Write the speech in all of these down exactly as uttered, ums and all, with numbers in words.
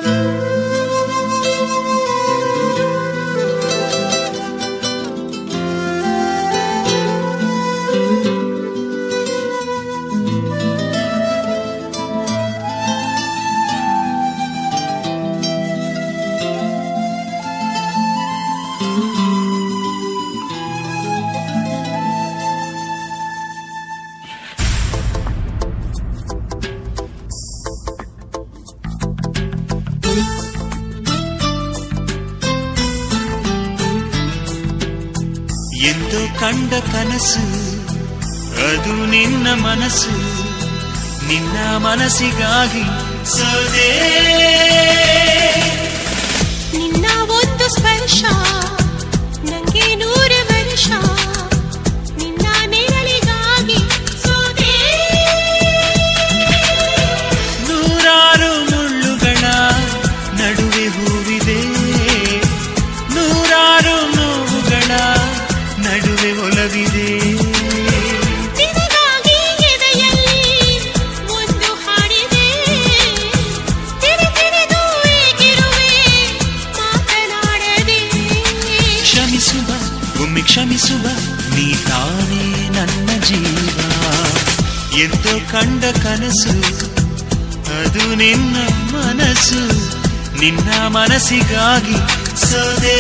ಎಂದು ಕಂಡ ಕನಸು ಅದು ನಿನ್ನ ಮನಸ್ಸು, ನಿನ್ನ ಮನಸ್ಸಿಗಾಗಿ ಸೋದೆ. ನಿನ್ನ ಒಂದು ಸ್ಪರ್ಶ ನಂಗೆ ನೂರು ವರ್ಷ, ನಿನ್ನ ನೆರಳಿಗಾಗಿ ಸೋದೆ. ನೂರಾರು ಮುಳ್ಳುಗಳ ನಡುವೆ ಹೂವಿದೆ, ನೂರಾರು ನೋವುಗಳ ನಡುವೆ ಒಲವಿದೆ. ನಿನಗಾಗಿ ಎದೆಯಲ್ಲಿ ಒಂದು ಹಾಡಿದೆ, ತಿರಿ ತಿರಿದು ಏಕಿರುವೆ ಮಾತನಾಡದೆ. ಕ್ಷಮಿಸುವ ಒಮ್ಮೆ ಕ್ಷಮಿಸುವ, ನೀ ತಾನೇ ನನ್ನ ಜೀವ. ಎಂದೋ ಕಂಡ ಕನಸು ಅದು ನಿನ್ನ ಮನಸ್ಸು, ನಿನ್ನ ಮನಸ್ಸಿಗಾಗಿ ಸೋದೆ.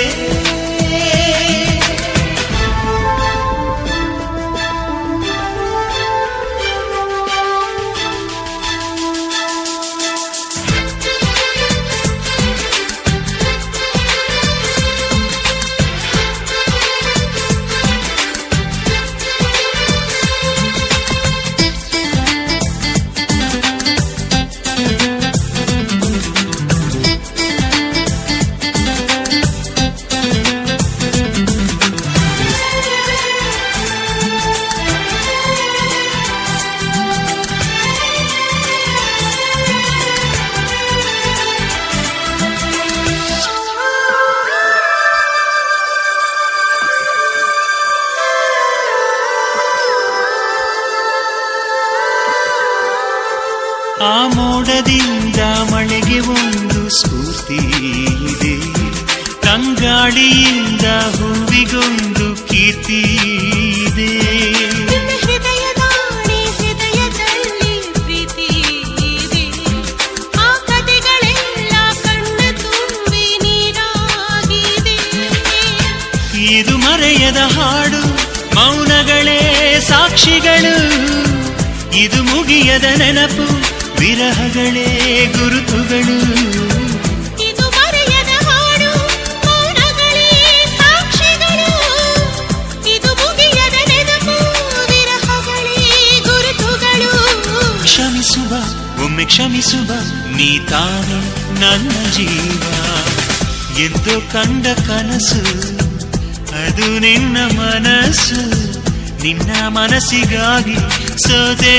ಆ ಮೋಡದಿಂದ ಮಳೆಗೆ ಒಂದು ಸ್ಫೂರ್ತಿ ಇದೆ, ತಂಗಾಳಿಯಿಂದ ಹೂವಿಗೊಂದು ಕೀರ್ತಿ ಇದೆ. ಹೃದಯದಾಣೆ ಹೃದಯದಲ್ಲಿ ಪ್ರೀತಿ ಇದೆ, ಆ ಕಥೆಗಳೆಲ್ಲ ಕಣ್ಣ ತುಂಬಿ ನೀರಾಗಿದೆ. ಇದು ಮರೆಯದ ಹಾಡು, ಮೌನಗಳೇ ಸಾಕ್ಷಿಗಳು. ಇದು ಮುಗಿಯದ ನೆನಪು, ವಿರಹಗಳೇ ಗುರುತುಗಳು. ಇದು ಮರೆಯದ ಹಾಡು, ಮೌನಗಳೇ ಸಾಕ್ಷಿಗಳು. ಇದು ಮುಗಿಯದ ನೆನಪು, ವಿರಹಗಳೇ ಗುರುತುಗಳು. ಕ್ಷಮಿಸುವ ಒಮ್ಮೆ ಕ್ಷಮಿಸುವ, ನೀ ತಾನೇ ನನ್ನ ಜೀವ. ಎಂದು ಕಂಡ ಕನಸು ಅದು ನಿನ್ನ ಮನಸ್ಸು, ನಿನ್ನ ಮನಸ್ಸಿಗಾಗಿ ಸೋದೆ.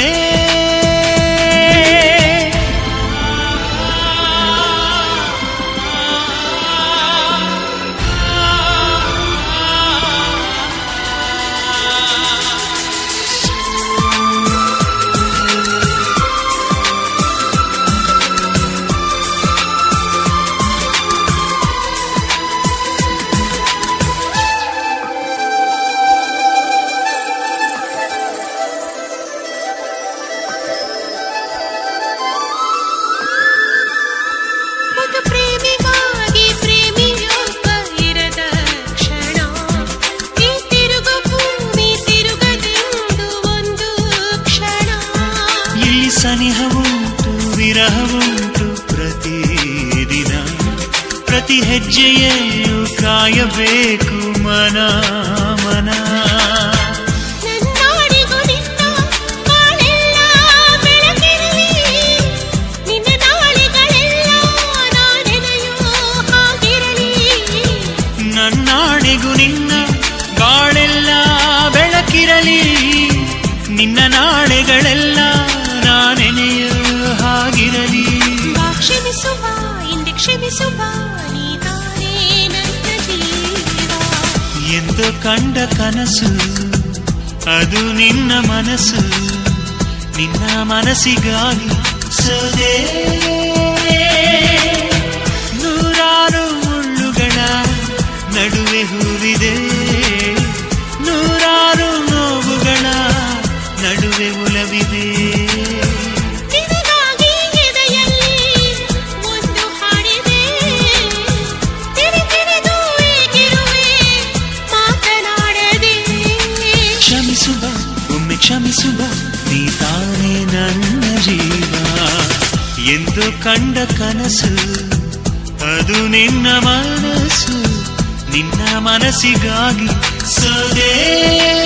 ಒಂದು ಪ್ರೇಮಿಗಾಗಿ ಪ್ರೇಮಿಯೊಬ್ಬ ಇರದ ಕ್ಷಣ, ಈ ತಿರುಗು ಭೂಮಿ ತಿರುಗದೆಂದು ಒಂದು ಕ್ಷಣ. ಇಲ್ಲಿ ಸನಿಹವುಂಟು ವಿರಹವುಂಟು ಪ್ರತಿದಿನ, ಪ್ರತಿ ಹೆಜ್ಜೆಯಲ್ಲೂ ಕಾಯಬೇಕು ಮನ ಮನ. ನನ್ನಾಡಿಗೂ ನಿನ್ನ ಬಾಳೆಲ್ಲ ಬೆಳಕಿರಲಿ, ನಿನ್ನ ನಾಳೆಗಳೆಲ್ಲ ನಾನೆನೆಯೋ ಹಾಗಿರಲಿ. ನನ್ನಾಣೆಗೂ ನಿನ್ನ ಬಾಳೆಲ್ಲ ಬೆಳಕಿರಲಿ, ನಿನ್ನ ನಾಳೆಗಳೆಲ್ಲ ನಾನೆನೆಯೋ ಹಾಗಿರಲಿ. ಬಾ ಕ್ಷಮಿಸುವ ಇಂದೆ ಕ್ಷಮಿಸುವ, ನೀ ತಾನೇ ನನ್ನ ಜೀವ. ಎಂದು ಕಂಡ ಕನಸು ಅದು ನಿನ್ನ ಮನಸ್ಸು, ನಿನ್ನ ಮನಸ್ಸಿಗಾಗಿ ಸೋದೆ. ನನ್ನೆ ಕ್ಷಮಿಸುವ ನೀ ತಾನೇ ನನ್ನ ಜೀವ. ಎಂದು ಕಂಡ ಕನಸು ಅದು ನಿನ್ನ ಮನಸ್ಸು, ನಿನ್ನ ಮನಸ್ಸಿಗಾಗಿ ಸೋದೆ